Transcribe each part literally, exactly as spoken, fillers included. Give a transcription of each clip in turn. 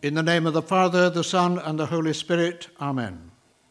In the name of the Father, the Son, and the Holy Spirit. Amen.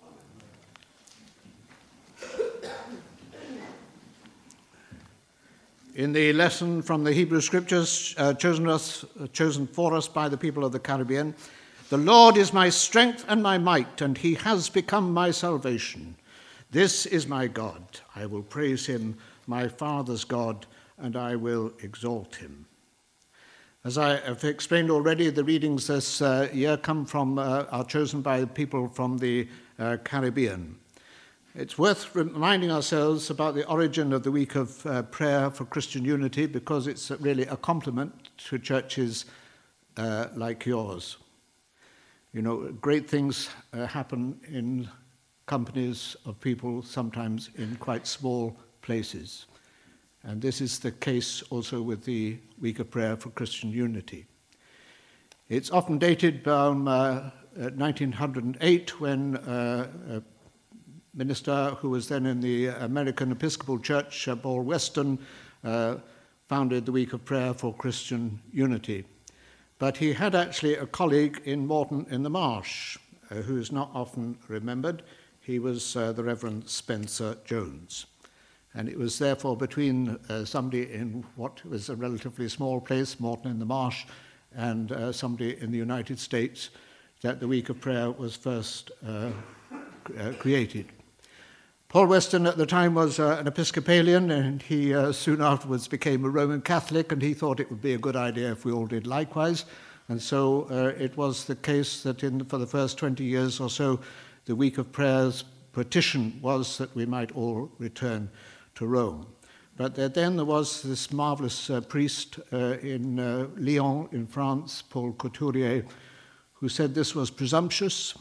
In the lesson from the Hebrew Scriptures uh, chosen, us, uh, chosen for us by the people of the Caribbean, the Lord is my strength and my might, and he has become my salvation. This is my God. I will praise him, my Father's God, and I will exalt him. As I have explained already, the readings this uh, year come from, uh, are chosen by people from the uh, Caribbean. It's worth reminding ourselves about the origin of the week of uh, prayer for Christian unity, because it's really a compliment to churches uh, like yours. You know, great things uh, happen in companies of people, sometimes in quite small places. And this is the case also with the Week of Prayer for Christian Unity. It's often dated from uh, nineteen oh eight, when uh, a minister who was then in the American Episcopal Church, uh, Paul Weston, uh, founded the Week of Prayer for Christian Unity. But he had actually a colleague in Moreton-in-the-Marsh, uh, who is not often remembered. He was uh, the Reverend Spencer Jones. And it was therefore between uh, somebody in what was a relatively small place, Moreton-in-the-Marsh, and uh, somebody in the United States, that the Week of Prayer was first uh, uh, created. Paul Weston at the time was uh, an Episcopalian, and he uh, soon afterwards became a Roman Catholic, and he thought it would be a good idea if we all did likewise. And so uh, it was the case that in, for the first twenty years or so, the Week of Prayer's petition was that we might all return to Rome. But there, then there was this marvelous uh, priest uh, in uh, Lyon in France, Paul Couturier, who said this was presumptuous.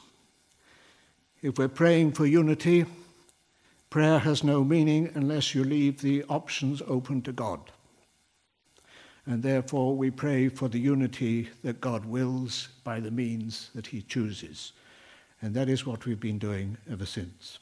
If we're praying for unity, prayer has no meaning unless you leave the options open to God. And therefore we pray for the unity that God wills by the means that he chooses. And that is what we've been doing ever since.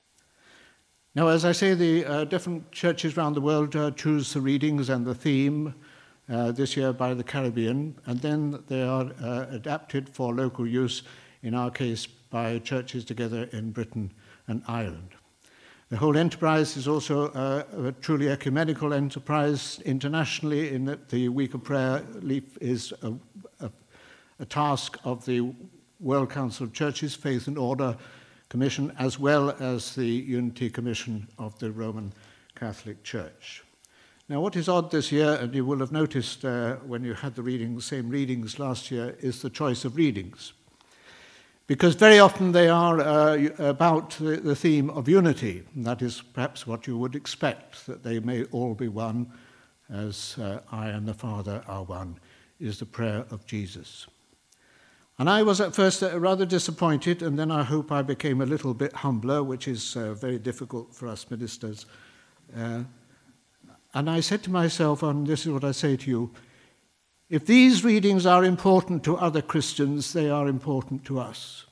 Now, as I say, the uh, different churches around the world uh, choose the readings and the theme uh, this year by the Caribbean, and then they are uh, adapted for local use, in our case, by churches together in Britain and Ireland. The whole enterprise is also uh, a truly ecumenical enterprise internationally, in that the Week of Prayer is a, a, a task of the World Council of Churches, Faith and Order Commission, as well as the Unity Commission of the Roman Catholic Church. Now, what is odd this year, and you will have noticed uh, when you had the readings, same readings last year, is the choice of readings. Because very often they are uh, about the, the theme of unity, and that is perhaps what you would expect, that they may all be one, as uh, I and the Father are one, is the prayer of Jesus. And I was at first rather disappointed, and then I hope I became a little bit humbler, which is uh, very difficult for us ministers. Uh, and I said to myself, and this is what I say to you, if these readings are important to other Christians, they are important to us.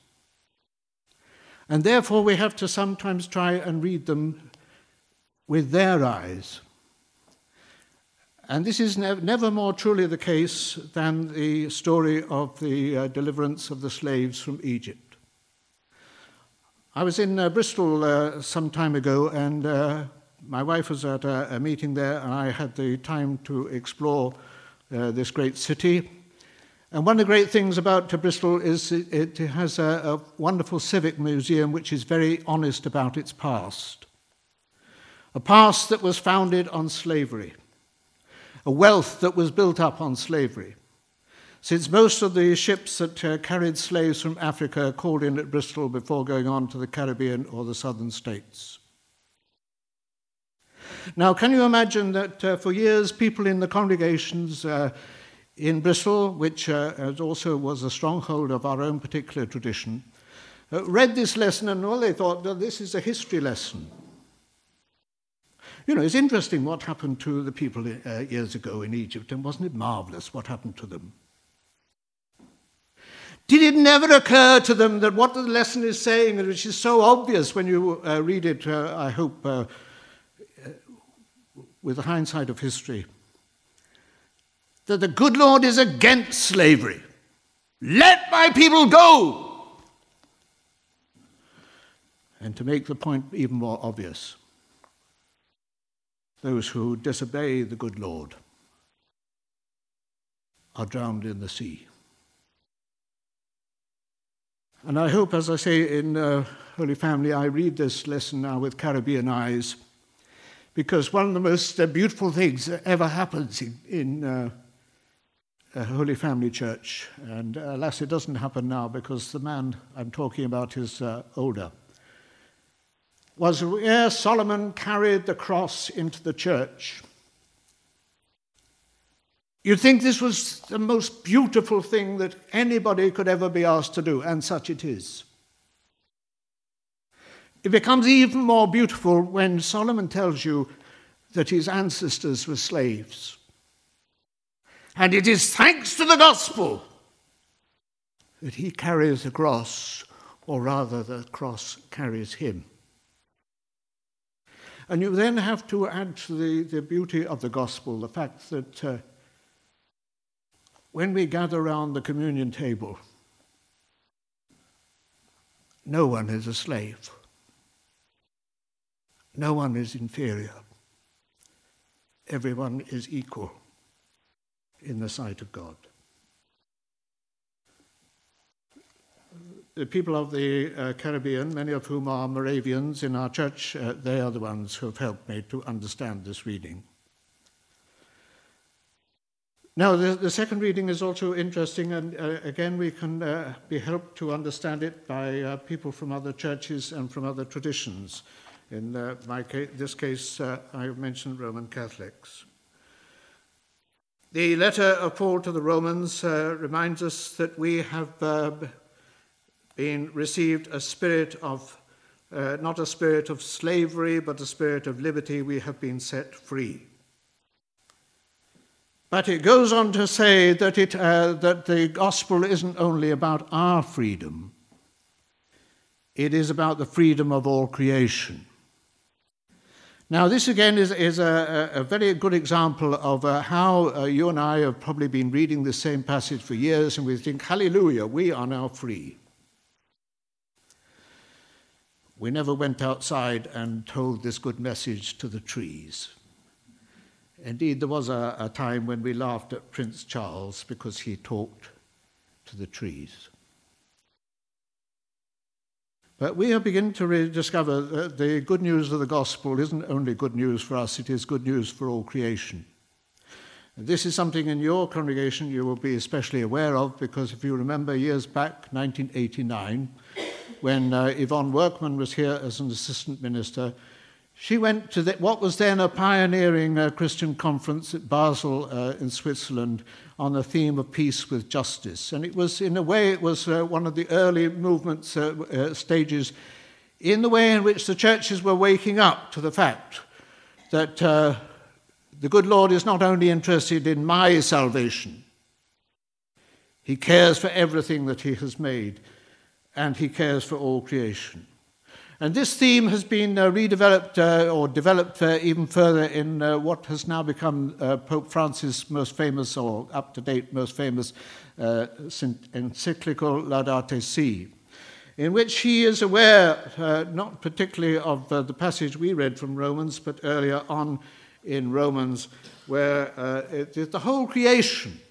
And therefore we have to sometimes try and read them with their eyes. And this is ne- never more truly the case than the story of the uh, deliverance of the slaves from Egypt. I was in uh, Bristol uh, some time ago, and uh, my wife was at a, a meeting there, and I had the time to explore uh, this great city. And one of the great things about uh, Bristol is it, it has a, a wonderful civic museum which is very honest about its past. A past that was founded on slavery. A wealth that was built up on slavery. Since most of the ships that uh, carried slaves from Africa called in at Bristol before going on to the Caribbean or the southern states. Now, can you imagine that uh, for years people in the congregations uh, in Bristol, which uh, also was a stronghold of our own particular tradition, uh, read this lesson and all they thought, well, this is a history lesson. You know, it's interesting what happened to the people uh, years ago in Egypt, and wasn't it marvelous what happened to them? Did it never occur to them that what the lesson is saying, which is so obvious when you uh, read it, uh, I hope, uh, with the hindsight of history, that the good Lord is against slavery. Let my people go! And to make the point even more obvious, those who disobey the good Lord are drowned in the sea. And I hope, as I say in uh, Holy Family, I read this lesson now with Caribbean eyes, because one of the most uh, beautiful things that ever happens in, in uh, a Holy Family Church, and uh, alas, it doesn't happen now because the man I'm talking about is uh, older, was where Solomon carried the cross into the church. You'd think this was the most beautiful thing that anybody could ever be asked to do, and such it is. It becomes even more beautiful when Solomon tells you that his ancestors were slaves. And it is thanks to the gospel that he carries the cross, or rather the cross carries him. And you then have to add to the, the beauty of the gospel the fact that uh, when we gather around the communion table, no one is a slave. No one is inferior. Everyone is equal in the sight of God. The people of the uh, Caribbean, many of whom are Moravians in our church, uh, they are the ones who have helped me to understand this reading. Now, the, the second reading is also interesting, and uh, again, we can uh, be helped to understand it by uh, people from other churches and from other traditions. In uh, my case, this case, uh, I mentioned Roman Catholics. The letter of Paul to the Romans uh, reminds us that we have uh, been received a spirit of, uh, not a spirit of slavery, but a spirit of liberty. We have been set free. But it goes on to say that, it, uh, that the gospel isn't only about our freedom. It is about the freedom of all creation. Now, this again is, is a, a very good example of uh, how uh, you and I have probably been reading the same passage for years, and we think, hallelujah, we are now free. We never went outside and told this good message to the trees. Indeed, there was a, a time when we laughed at Prince Charles because he talked to the trees. But we are beginning to really discover that the good news of the gospel isn't only good news for us, it is good news for all creation. And this is something in your congregation you will be especially aware of, because if you remember years back, nineteen eighty-nine, when uh, Yvonne Workman was here as an assistant minister, she went to the, what was then a pioneering uh, Christian conference at Basel uh, in Switzerland on the theme of peace with justice. And it was, in a way, it was uh, one of the early movements, uh, uh, stages, in the way in which the churches were waking up to the fact that uh, the good Lord is not only interested in my salvation, he cares for everything that he has made, and he cares for all creation. And this theme has been uh, redeveloped uh, or developed uh, even further in uh, what has now become uh, Pope Francis' most famous, or up-to-date most famous, uh, encyclical Laudate Si, in which he is aware, uh, not particularly of uh, the passage we read from Romans, but earlier on in Romans, where uh, it is the whole creation.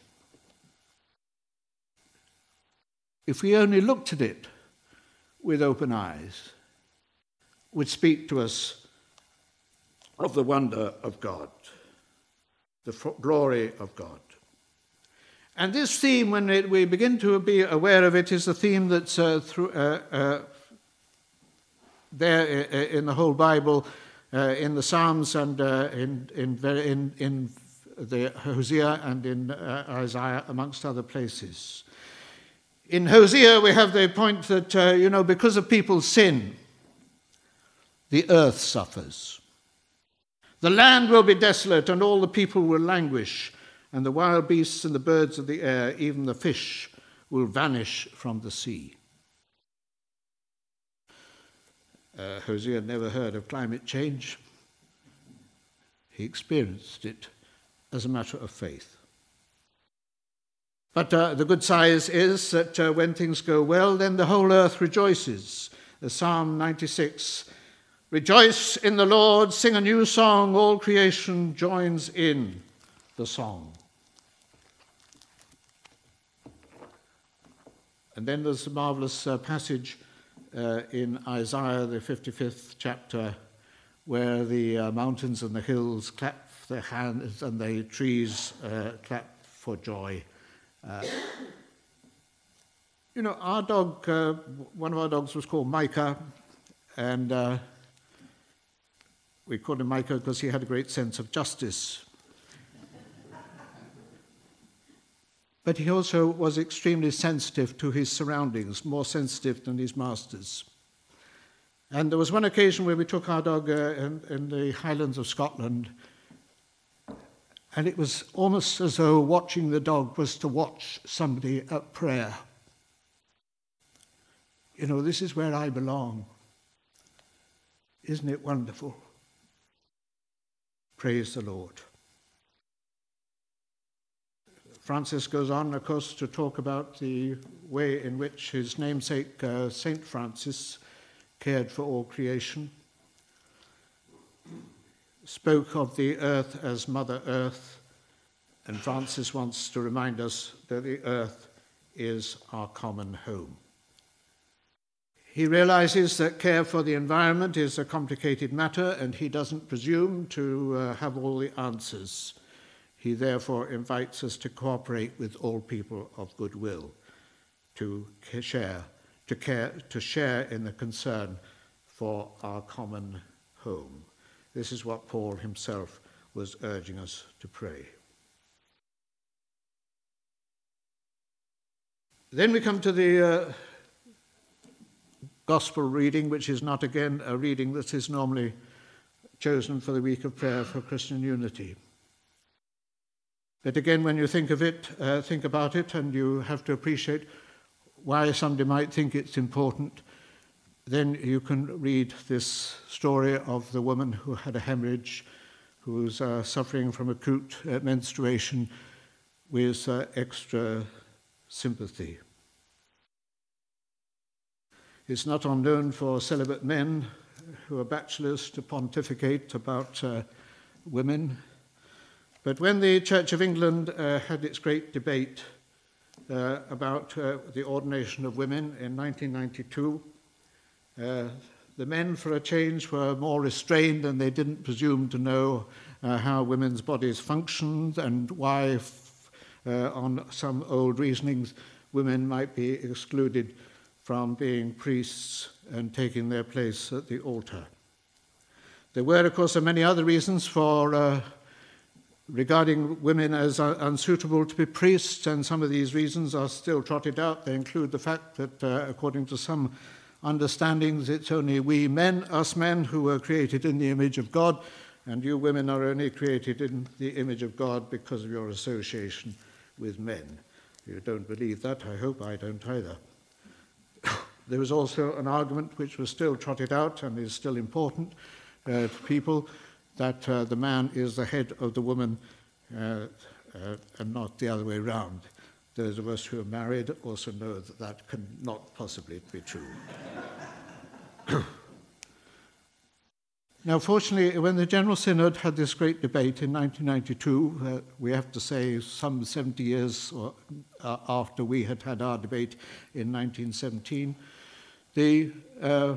If we only looked at it with open eyes, would speak to us of the wonder of God, the glory of God. And this theme, when it, we begin to be aware of it, is a theme that's uh, through, uh, uh, there in the whole Bible, uh, in the Psalms and uh, in, in, in, in the Hosea and in uh, Isaiah, amongst other places. In Hosea, we have the point that, uh, you know, because of people's sin, the earth suffers. The land will be desolate, and all the people will languish, and the wild beasts and the birds of the air, even the fish, will vanish from the sea. Uh, Hosea never heard of climate change. He experienced it as a matter of faith. But uh, the good side is that uh, when things go well, then the whole earth rejoices. As Psalm ninety-six, rejoice in the Lord, sing a new song, all creation joins in the song. And then there's a marvelous uh, passage uh, in Isaiah, the fifty-fifth chapter, where the uh, mountains and the hills clap their hands and the trees uh, clap for joy. Uh, you know, our dog, uh, one of our dogs was called Micah, and uh, we called him Micah because he had a great sense of justice. But he also was extremely sensitive to his surroundings, more sensitive than his masters. And there was one occasion where we took our dog uh, in, in the Highlands of Scotland, and it was almost as though watching the dog was to watch somebody at prayer. You know, this is where I belong. Isn't it wonderful? Praise the Lord. Francis goes on, of course, to talk about the way in which his namesake, uh, Saint Francis, cared for all creation, spoke of the earth as Mother Earth, and Francis wants to remind us that the earth is our common home. He realizes that care for the environment is a complicated matter, and he doesn't presume to uh, have all the answers. He therefore invites us to cooperate with all people of goodwill, to share, to care, to share in the concern for our common home. This is what Paul himself was urging us to pray. Then we come to the uh, Gospel reading, which is not again a reading that is normally chosen for the week of prayer for Christian unity. But again, when you think of it, uh, think about it, and you have to appreciate why somebody might think it's important, then you can read this story of the woman who had a hemorrhage, who's uh, suffering from acute uh, menstruation, with uh, extra sympathy. It's not unknown for celibate men who are bachelors to pontificate about uh, women. But when the Church of England uh, had its great debate uh, about uh, the ordination of women in nineteen ninety-two, uh, the men, for a change, were more restrained, and they didn't presume to know uh, how women's bodies functioned and why, f- uh, on some old reasonings, women might be excluded from being priests and taking their place at the altar. There were, of course, many other reasons for uh, regarding women as uh, unsuitable to be priests, and some of these reasons are still trotted out. They include the fact that, uh, according to some understandings, it's only we men, us men, who were created in the image of God, and you women are only created in the image of God because of your association with men. You don't believe that, I hope. I don't either. There was also an argument which was still trotted out and is still important uh, to people, that uh, the man is the head of the woman uh, uh, and not the other way round. Those of us who are married also know that that cannot possibly be true. Now, fortunately, when the General Synod had this great debate in nineteen ninety-two, uh, we have to say some seventy years or, uh, after we had had our debate in nineteen seventeen, the uh,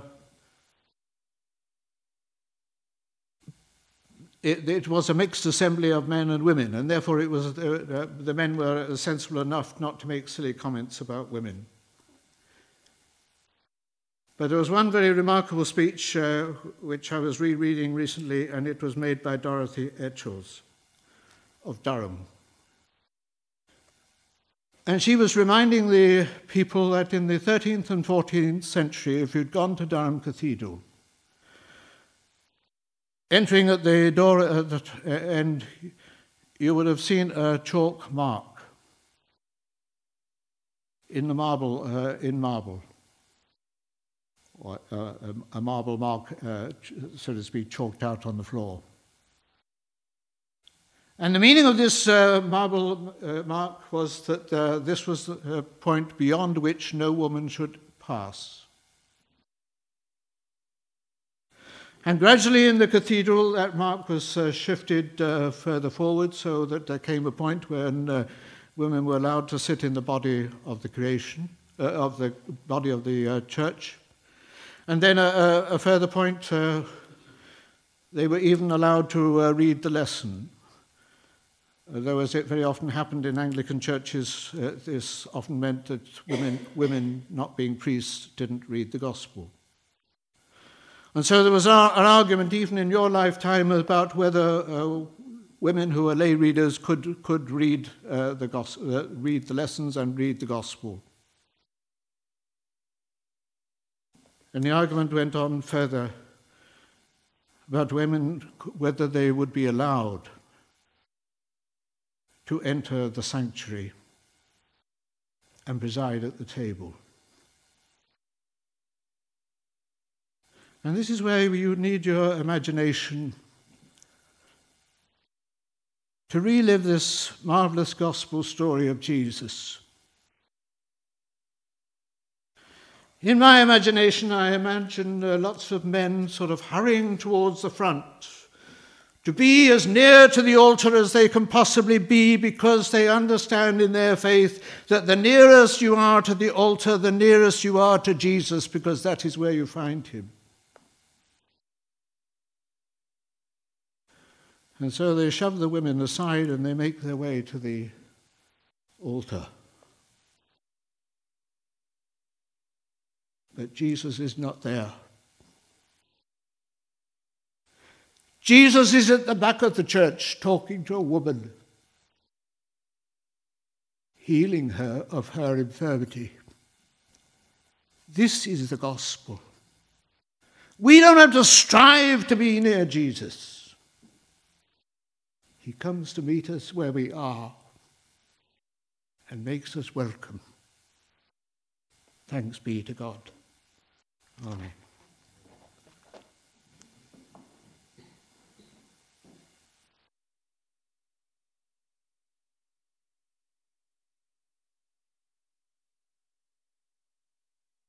It, it was a mixed assembly of men and women, and therefore it was uh, uh, the men were sensible enough not to make silly comments about women. But there was one very remarkable speech uh, which I was rereading recently, and it was made by Dorothy Etchells of Durham. And she was reminding the people that in the thirteenth and fourteenth century, if you'd gone to Durham Cathedral, entering at the door at the end, you would have seen a chalk mark in the marble, uh, in marble, or uh, a marble mark, uh, so to speak, chalked out on the floor. And the meaning of this uh, marble uh, mark was that uh, this was a point beyond which no woman should pass. And gradually in the cathedral, that mark was uh, shifted uh, further forward, so that there came a point when uh, women were allowed to sit in the body of the creation, uh, of the body of the uh, church. And then a, a, a further point, uh, they were even allowed to uh, read the lesson. Though, as it very often happened in Anglican churches, uh, this often meant that women, women, not being priests, didn't read the gospel. And so there was an argument, even in your lifetime, about whether uh, women who are lay readers could could read uh, the gospel, uh, read the lessons and read the gospel. And the argument went on further about women, whether they would be allowed to enter the sanctuary and preside at the table. And this is where you need your imagination to relive this marvelous gospel story of Jesus. In my imagination, I imagine uh, lots of men sort of hurrying towards the front to be as near to the altar as they can possibly be, because they understand in their faith that the nearest you are to the altar, the nearest you are to Jesus, because that is where you find him. And so they shove the women aside and they make their way to the altar. But Jesus is not there. Jesus is at the back of the church talking to a woman, healing her of her infirmity. This is the gospel. We don't have to strive to be near Jesus. He comes to meet us where we are and makes us welcome. Thanks be to God. Amen.